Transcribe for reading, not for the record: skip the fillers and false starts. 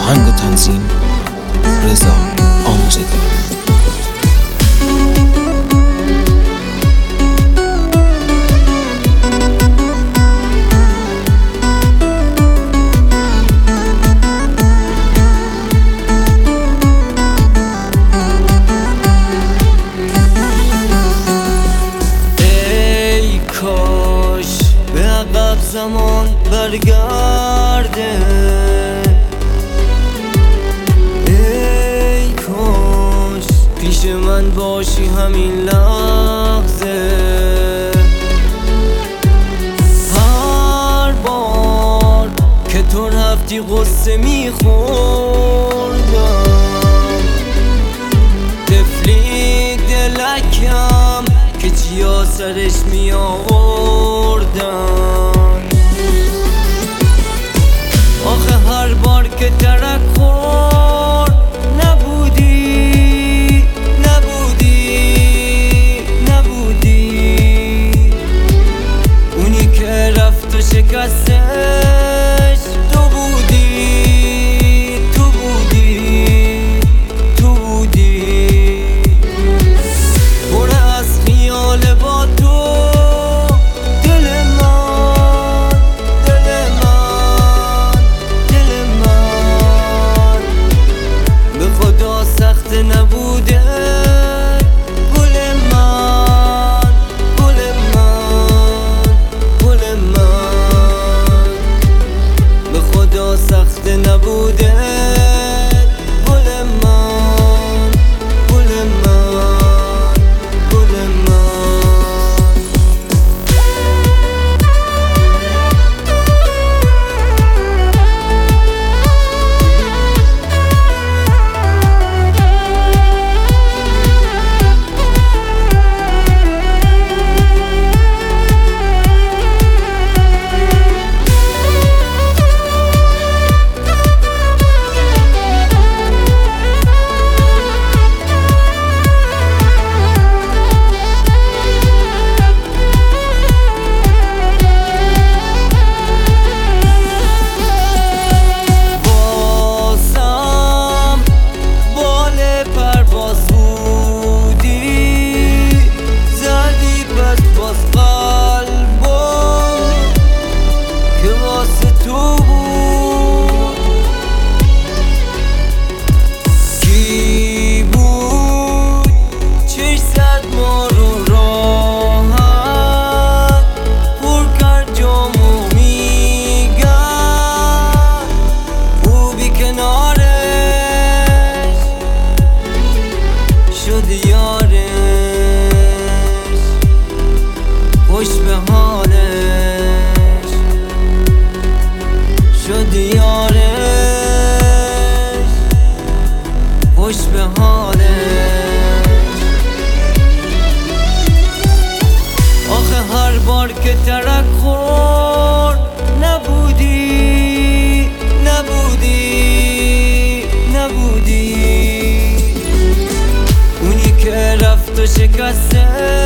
آهنگ و تنظیم رضا آموزگار. زمان برگرده، ای کاش پیش من باشی همین لحظه. هر بار که تو رفتی قصه میخوردم، طفلی دلکم که چیا سرش میآوردم. آخه هر بار که ترک خورد نبودی اونی که رفت و شکستش تو بودی پر از خیال با تو سخت نبوده. گل من به خدا سخت نبوده. خوش به حالش شد یارش، خوش به حالش. آخه هر بار که ترک خورد نبودی اونی که رفت و شکسته